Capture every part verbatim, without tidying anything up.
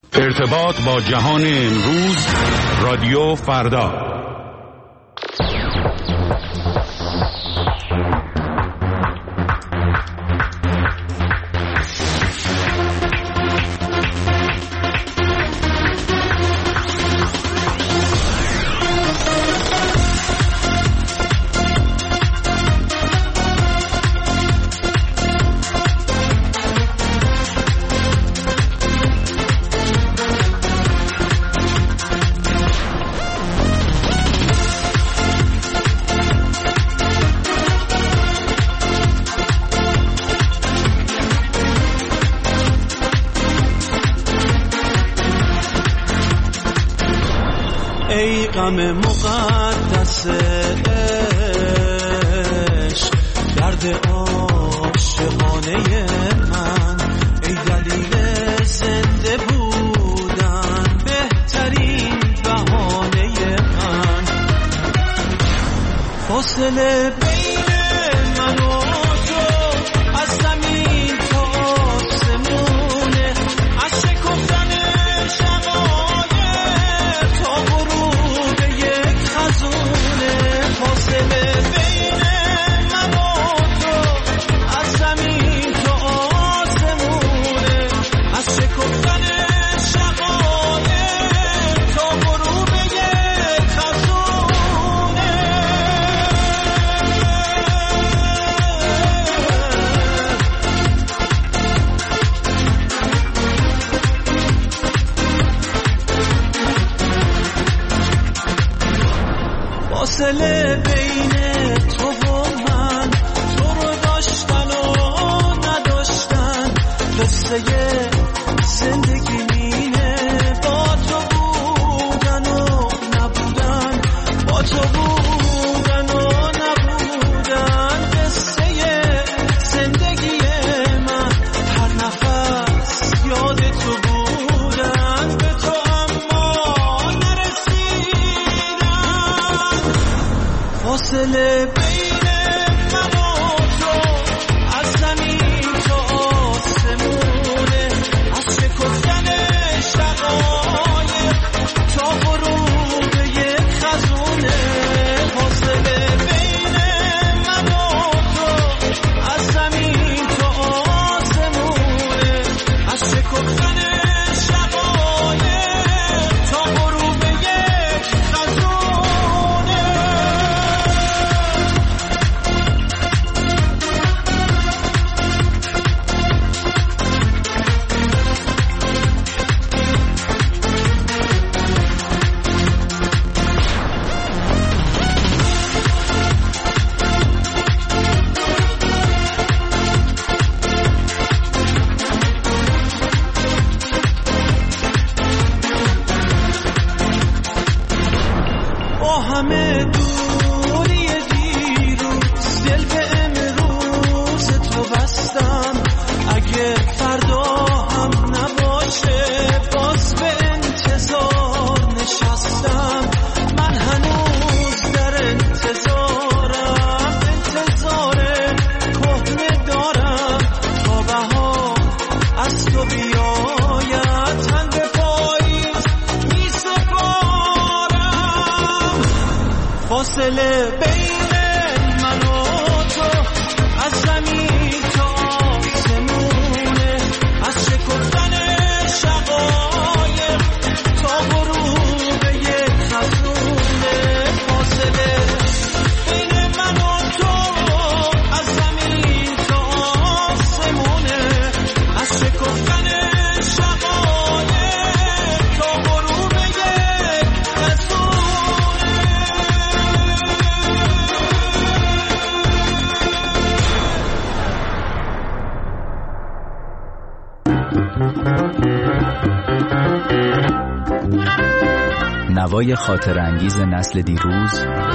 ارتباط با جهان امروز، رادیو فردا. ای غم مقدس عشق، درد عاشقانه من، ای دلیل زنده بودن، بهترین بهانه من. فاصله بین من و تو از زمین تا آسمونه، از شکفتن شقایق تا غروب یک خزونه. فاصله بین من و تو از زمین تا آسمونه، از شکفتن شقایق تا غروب یک خزونه. فاصله بین تو و من، تو رو داشتن و نداشتن، قصه زندگی مینه. با تو بودن و نبودن، با تو بودن و نبودن، قصه زندگی من. هر نفس یاد تو بودن، به تو اما نرسیدن. فاصله بین من و تو از زمین تا آسمونه، از شکفتن شقایق تا غروب یک خزونه. فاصله بین من و تو از زمین تا آسمونه، از شکفتن شقایق تا غروب یک خزونه. با همه دوری دیروز، دل به امروز تو بستم. اگه فردا هم نباشه، باز به انتظار نشستم. من هنوز در انتظارم، انتظار کهنه دارم تا بهار از تو بیاید. تن به پاییز می سپارم. فاصله بین من و تو از زمین تا آسمونه، از شکفتن شقایق تا غروب یک خزونه. فاصله بین من و تو از زمین تا آسمونه، از شکفتن شقایق تا غروب یک خزونه. نوای خاطرانگیز نسل دیروز،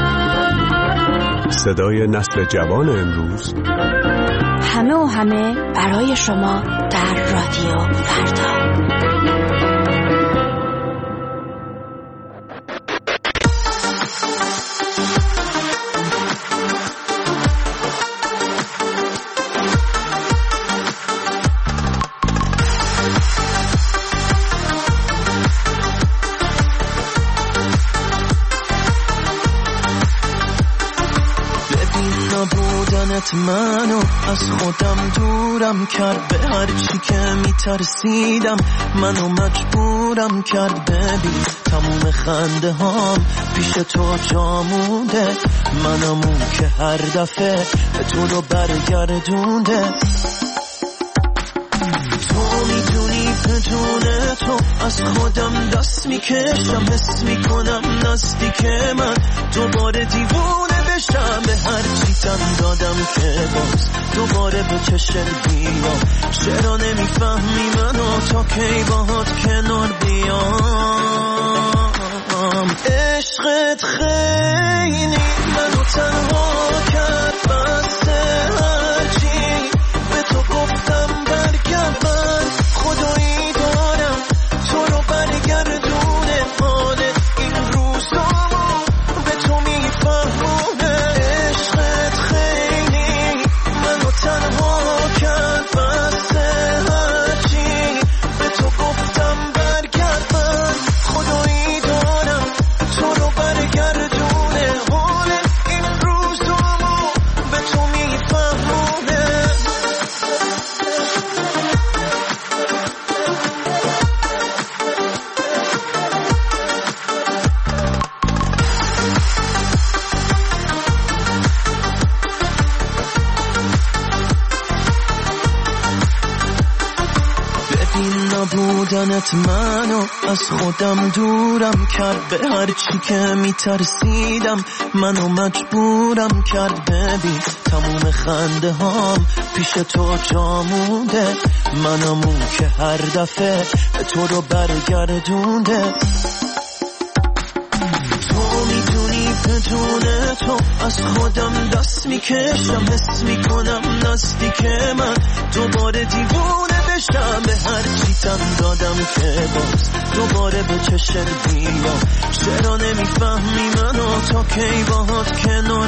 صدای نسل جوان امروز، همه و همه برای شما در رادیو فردا. بودنت منو از خودم دورم کرد، به هر چی که میترسیدم منو مجبورم کرد. ببین تموم خنده هام پیش تو جا مونده، منم اون که هر دفعه به تو رو برگردونده. تو میدونی بدون تو از خودم دست میکشم، حس میکنم نزدیک من دوباره دیوونه بشم. به هر چی تن دادم که باز دوباره به چشم بیام. چرا نمیفهمی منو تا کی باهات کنار بیام؟ عشقت خیلی منو تنها کرد، بسته هرچی به تو گفتم برگرد. من خدایی دارم تو رو برگردونه، حال این روزامو به تو میفهمونه. عشقت خیلی منو تنها کرد، بسته هرچی به تو گفتم برگرد. من خدایی دارم تو رو برگردونه، حال این روزامو به تو میفهمونه. ببین نبودنت منو از خودم دورم کرد، به هر چی که میترسیدم منو مجبورم کرد. ببین تموم خنده هام پیش تو جا مونده، منم اون که هر دفعه به تو رو برگردونده. تو میدونی بدون تو از خودم دست میکشم، حس میکنم نزدیک من دوباره دیوونه بشم. به هر چی تن دادم که باز دوباره به چشم بیام. چرا نمیفهمی منو تا کی باهات کنار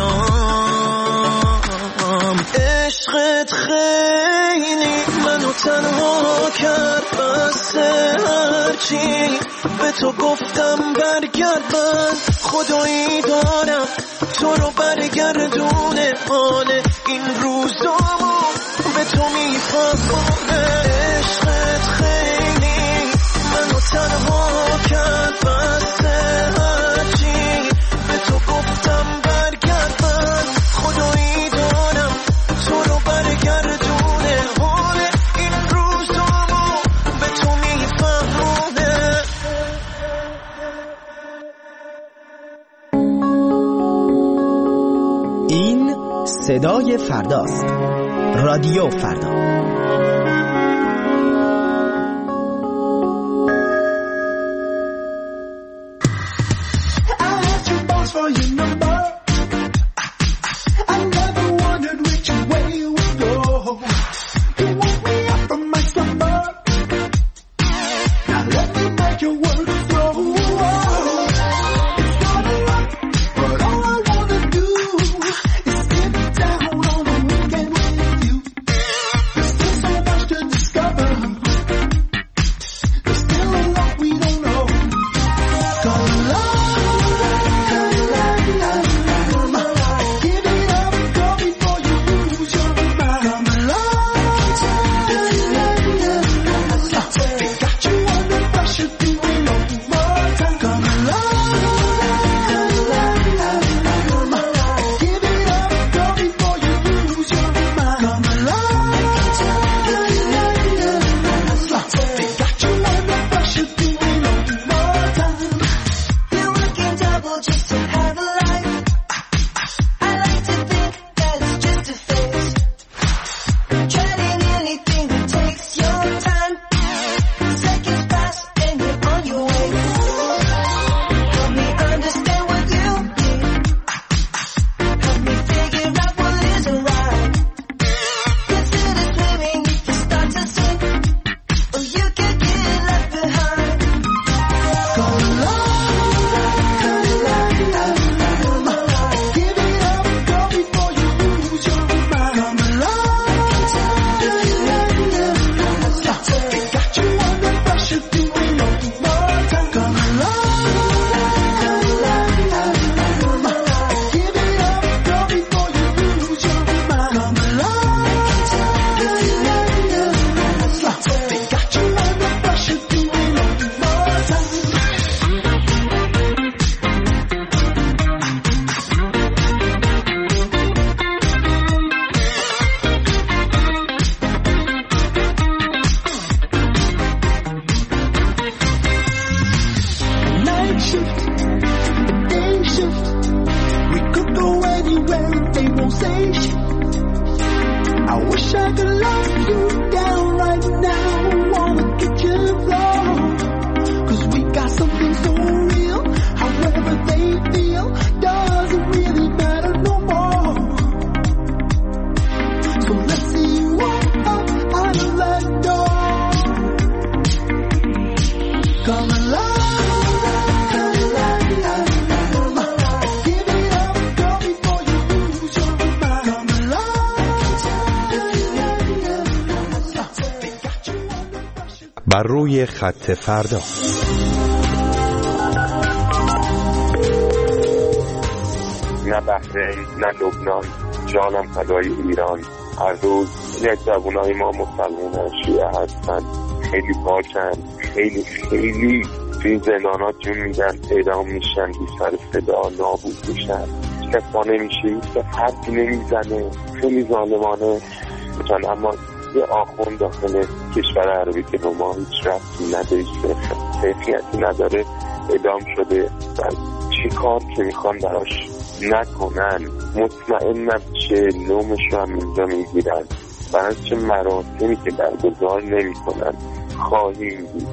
بیام؟ عشقت خیلی منو تنها کرد، بسته هرچی به تو گفتم برگرد. من خدایی دارم تو رو برگردونه، حال این روزامو به تو میفهمونه. عشقت خیلی منو تنها کرد، بسته هرچی به تو گفتم برگرد. من خدایی دارم تو رو برگردونه، حال این روزامو به تو میفهمونه. این صدای فرداست. رادیو فردا. This conversation. I wish I could lock you down right now. Wanna get you wrong, cause we got something so real. However they feel doesn't really matter no more. So let's see you walk up out of that door. Come alive. بر روی خط فردا. نه بحرین نه لبنان، جانم فدای ایران. هر روز یک جوانای ما مسلمان شیعه هستن، خیلی پاکن، خیلی خیلی توی زندانات جون میدن، اعدام میشن، بی سر صدا نابود میشن، کسا نمیشه، که حرفی نمیزنه، خیلی ظالمانه میتون. اما یه آخوند داخل کشور عربی که به ما هیچ ربطی نداره، حیثیتی نداره، اعدام شده و چی کار که میخوان براش نکنن. مطمئنم چه نومش رو هم اینجا میگیرن و از چه مراسمی که برگزار نمی کنن خواهیم دید.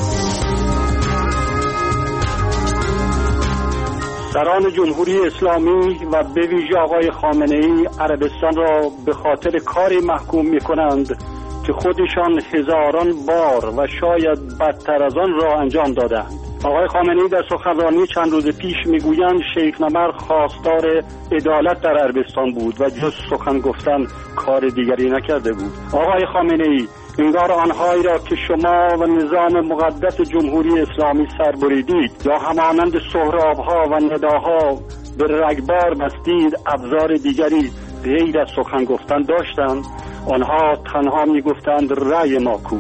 سران جمهوری اسلامی و به ویژه آقای خامنه‌ای عربستان را به خاطر کاری محکوم می کنند که خودشان هزاران بار و شاید بدتر از آن را انجام دادند. آقای خامنه‌ای در سخنرانی چند روز پیش میگویند شیخ نمر خواستار عدالت در عربستان بود و جز سخن گفتن کار دیگری نکرده بود. آقای خامنه‌ای، انگار آنهایی را که شما و نظام مقدس جمهوری اسلامی سر بریدید یا همانند سهراب‌ها و نداها به رگبار بستید ابزار دیگری غیر از سخن گفتن داشتند. آنها تنها میگفتند رأی ما کو.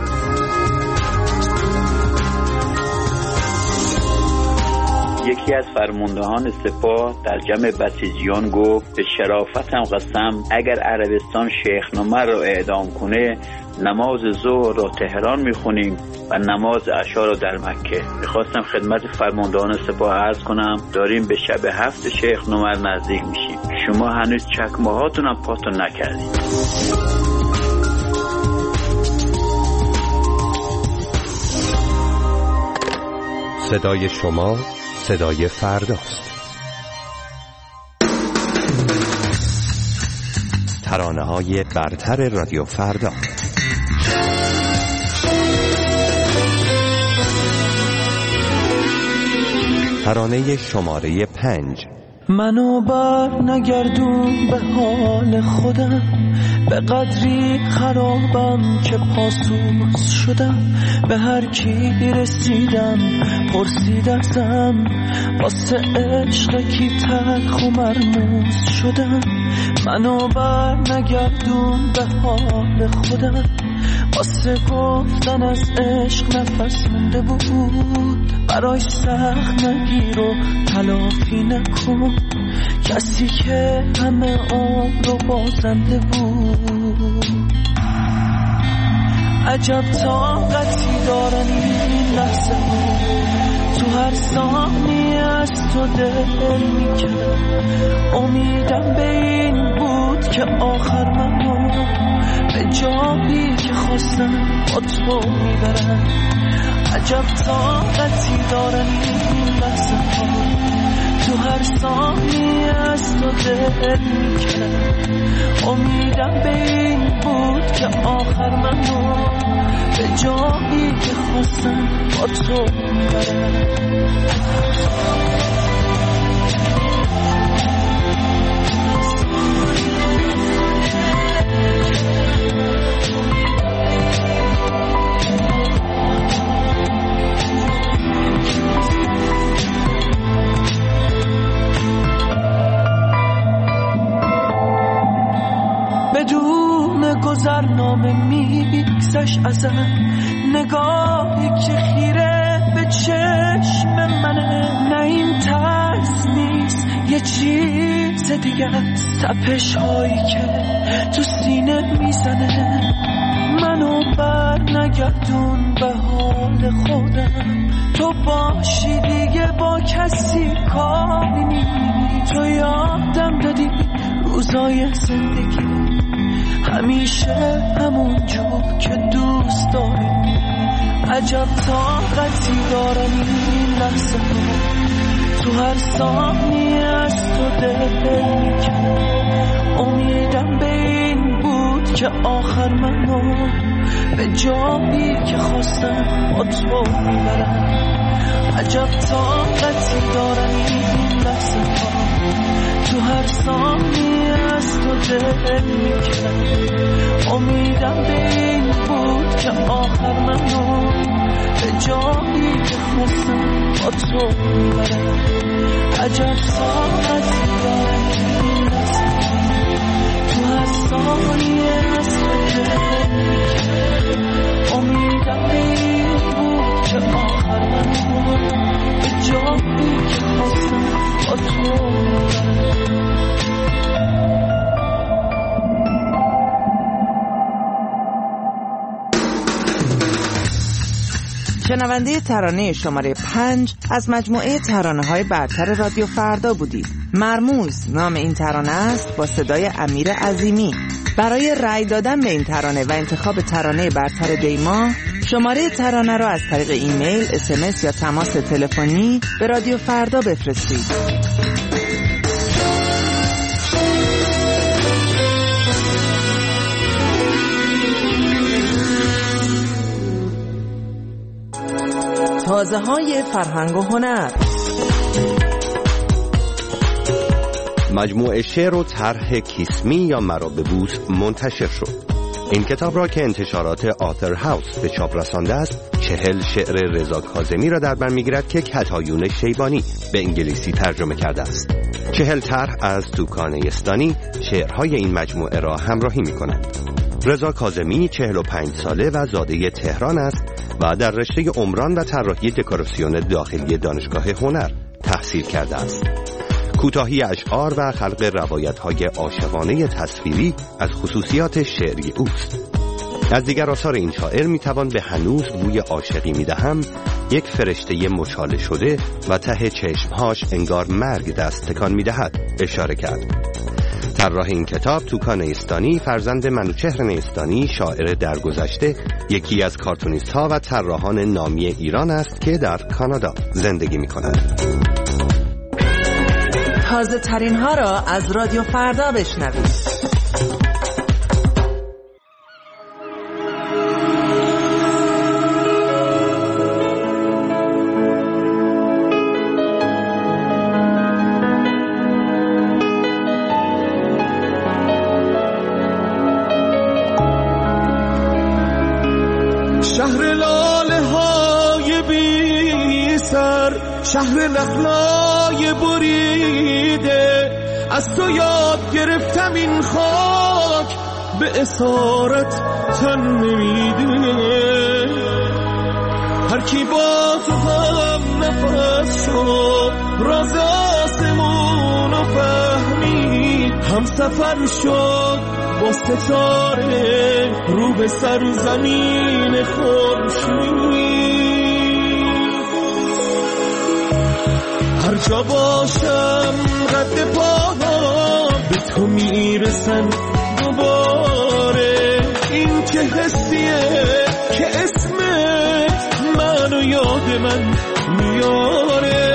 یکی از فرماندهان سپاه در جمع بسیجیان گفت به شرافتم قسم اگر عربستان شیخ نمر را اعدام کنه نماز ظهر را تهران میخونیم و نماز عشا را در مکه. میخواستم خدمت فرماندهان سپاه عرض کنم داریم به شب هفت شیخ نمر نزدیک میشیم، شما هنوز چکمه هاتون هم پاتون نکردید. صدای شما صدای فرداست. ترانه‌های برتر رادیو فردا. ترانه شماره پنج. منو بر نگردون به حال خودم، به قدری خرابم که پاسوس شدم، به هر کی رسیدم پرسید ازم، واسه عشق کی تلخ و مرموز شدم. منو بر نگردون به حال خودم، واسه گفتن از عشق نفس مونده بود، برای سخت نگیر و تلافی نکن کسی که همه عمر رو بازنده بود. عجب طاقتی دارن این لحظه ها، تو هر ثانیه از تو دل میکنه، امیدم به این بود که آخر منو به جایی که خواستم با تو میبرم. عجب طاقتی دارن این لحظه ها، تو هر ثانیه از تو دل میکنم، امیدم به این بود که آخر منو به جایی که خواستم با تو میبرم. بدون گذرنامه میگذشت ازم، نگاهی که خیره به چشم منه، نه این ترس نیست یه چیز دیگه است، تپش هایی که تو سینه میزنه. منو بر نگردون به حال خودم، تو باشی دیگه با کسی کاری نی، تو یادم دادی روزای زندگی همیشه همون جو که دوست داری. عجب طاقتی دارم این لحظه ها، تو هر ثانیه از تو دل میکنم. امیدم به این بود که آخر منو به جایی که خواستم با تو میبرم. عجب طاقتی دارم این لحظه ها، تو هر ثانیه از تو دل میکنم. امیدم به این بود که آخر منو به جایی که خواستم با تو میبرم. عجب طاقتی دارم این لحظه ها، تو هر ثانیه از تو دل میکنم. امیدم به این بود که آخر منو به جایی که خواستم با تو میبرم. شنونده ترانه شماره پنج از مجموعه ترانه‌های برتر رادیو فردا بودید. مرموز نام این ترانه است با صدای امیر عظیمی. برای رأی دادن به این ترانه و انتخاب ترانه برتر دیما، شماره ترانه را از طریق ایمیل، اس ام اس یا تماس تلفنی به رادیو فردا بفرستید. تازه های فرهنگ و هنر. مجموعه شعر و طرح کیسمی یا مرا ببوس منتشر شد. این کتاب را که انتشارات آثر هاوس به چاپ رسانده است، چهل شعر رضا کاظمی را در بر میگیرد که کتایون شیبانی به انگلیسی ترجمه کرده است. چهل طرح از توکان استانی شعرهای این مجموعه را همراهی می کند. رضا کاظمی چهل و پنج ساله و زاده تهران است و در رشته عمران و طراحی دکوراسیون داخلی دانشگاه هنر تحصیل کرده است. کوتاهی اشعار و خلق روایت‌های عاشقانه تصویری از خصوصیات شعری اوست. از دیگر آثار این شاعر میتوان به هنوز بوی عاشقی میدهم، یک فرشته مچاله شده و ته چشمهاش انگار مرگ دست تکان میدهد اشاره کرد. طراح این کتاب توکان استانی فرزند منوچهر نیستانی، شاعر درگذشته، یکی از کارتونیست ها و طراحان نامی ایران است که در کانادا زندگی می کند. تازه ترین ها را از رادیو فردا بشنوید. شهر نخلای بریده، از تو یاد گرفتم این خاک به اسارت تن نمیده. هر کی با تو هم نفس شد، راز آسمون رو فهمید، هم سفر شد با ستاره رو به سر زمین خورشید. هر جا باشم قد پاها به تو میرسن دوباره. این که حسیه که اسمت منو یاد من میاره.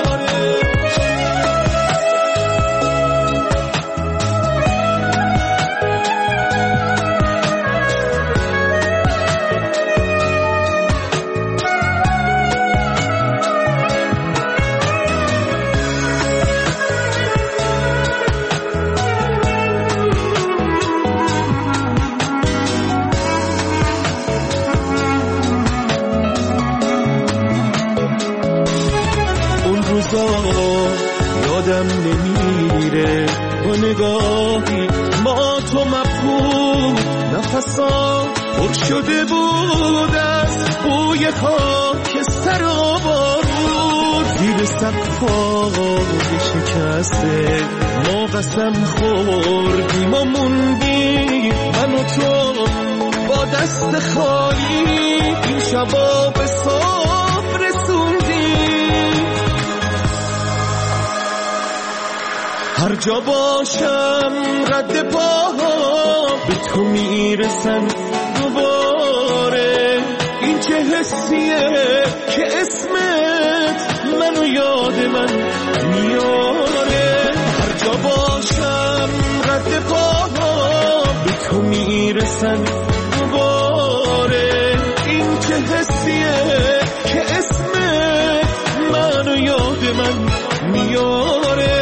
یادم نمیره با نگاهی ما تو مبهود، نفسا پر شده بود از بوی خاک سر و بارود. زیر سقف‌های شکسته ما قسم خوردیم و موندیم، من و تو با دست خالی این شبا به صبح رسوندیم. هر جا باشم رد پاها به تو میرسن دوباره. این چه حسیه که اسمت منو یاد من میاره. هر جا باشم رد پاها به تو میرسن دوباره. این چه حسیه که اسمت منو یاد من میاره.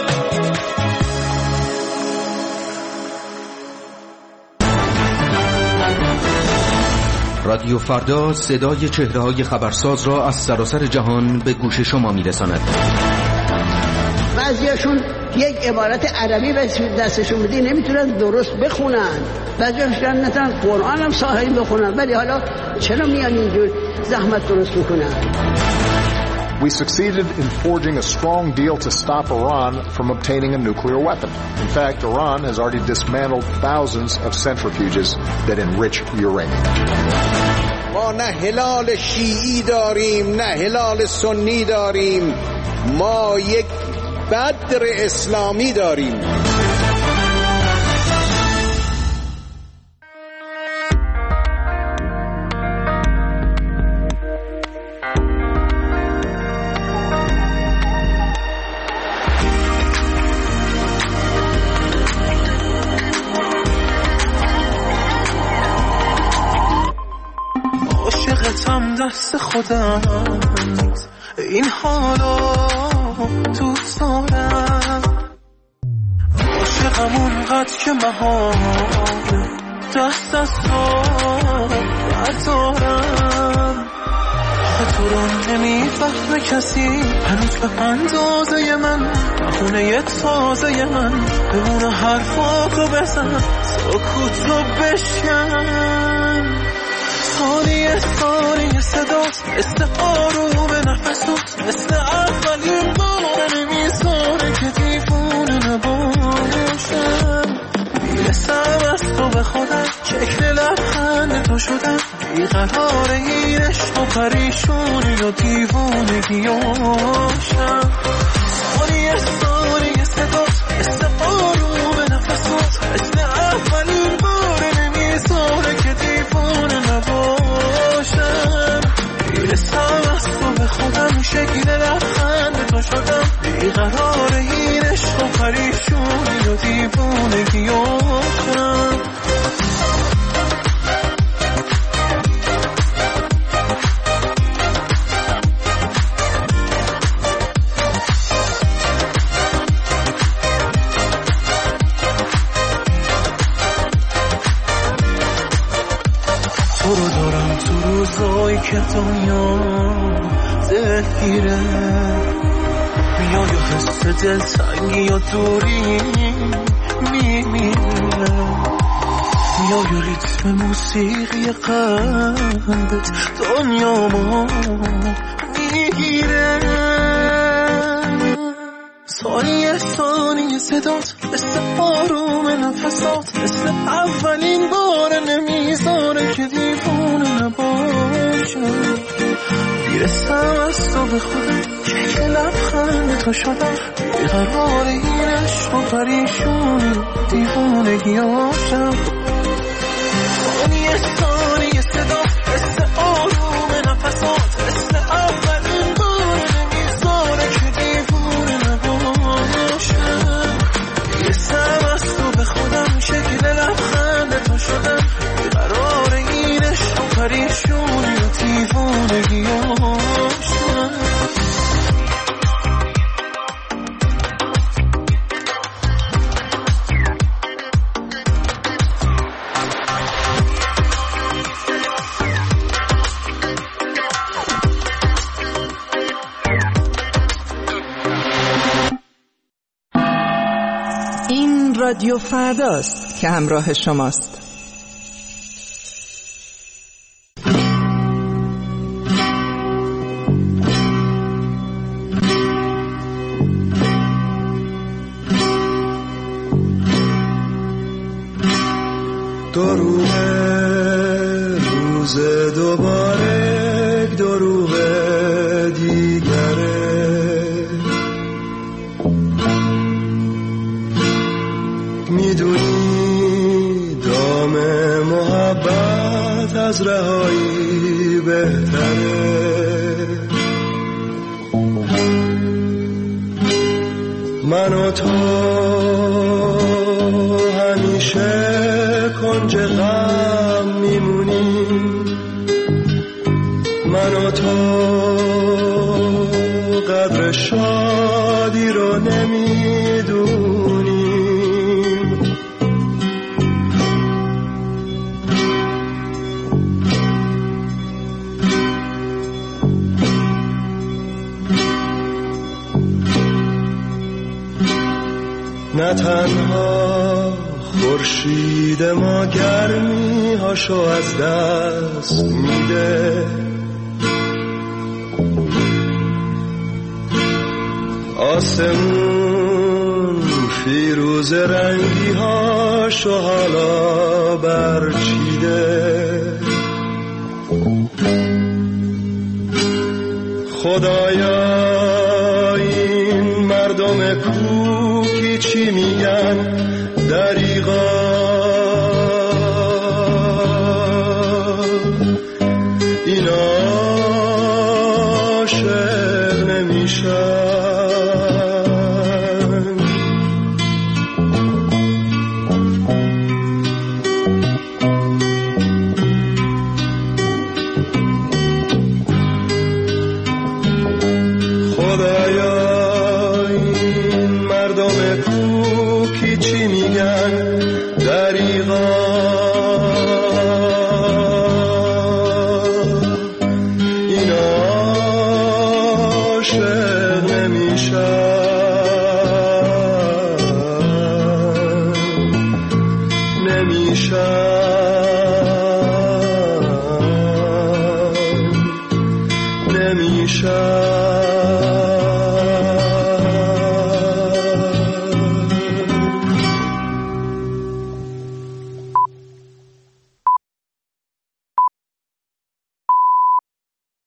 رادیو فردا صدای چهره‌های خبرساز را از سراسر جهان به گوش شما می‌رساند. بعضیاشون یک عبارت عربی دستشون بدی نمیتونن درست بخونن، بعضیاشون نتونن قرآن هم صحیح بخونن، ولی حالا چرا میان اینجور زحمت درست میکنن؟ We succeeded in forging a strong deal to stop Iran from obtaining a nuclear weapon. In fact, Iran has already dismantled thousands of centrifuges that enrich uranium. ما نه هلال شیعی داریم نه هلال سنی داریم، ما یک بدر اسلامی داریم. عاشقتم دست خودم، این حالا دوست دارم. عاشقم اونقدر که محال دست از تو بردارم. آخه تو رو نمیفهمه کسی هنوز به اندازه من، خونه یه تازه من. بمونه حرفاتو بزن سکوتو بشکن. ثانیه ثانیه صداست مثل آروم نفسات، مثل اولین بار نمیذاره که دیوونه نباشم. میرسم از تو به خودم، شکل لبخند تو شدم، بیقرار این عشق و پریشونی و دیوونگیاشم. ثانیه ثانیه صداست مثل آروم نفسات، مثل اولین بار نمیذاره که دیوونه نباشم. میرسم از تو به خودم، شکل لبخند تو شدم، بیقرار این عشق و پریشونی و دیوونگیاشم. تو رو دارم تو روزایی که دنیا دلگیره، میای و حس دلتنگی و دوری میمیره، میای و ریتم موسیقی قلبت دنیا ما میگیره. ثانیه ثانیه صدات مثل آروم نفسات، مثل اولین بار نمیذاره که دیوونه نباشم. میرسم از تو به خودم، شکل لبخند تو شدم، بیقرار این عشق و پریشونی دیوونگیاشم. ثانیه ثانیه صدات مثل آروم نفسات، مثل اولین بار نمیذاره که دیوونه نباشم. میرسم از تو به خودم، شکل لبخند تو شدم، بیقرار این عشق و پریشونی و دیوونگیاشم. این رادیو فرداست که همراه شماست. دروغ روز دوباره، دروغ دیگره، از رهایی بهتره. من و تو همیشه کنج غم میمونیم، من و تو قدر شادی رو نمیدونیم. نه تنها خورشید ما گرمی هاشو از دست میده، آسمون فیروز رنگی هاشو حالا برچیده. خدایا این مردم کوکی چی میگن دریغا، اینا عاشق نمیشن. نمیشن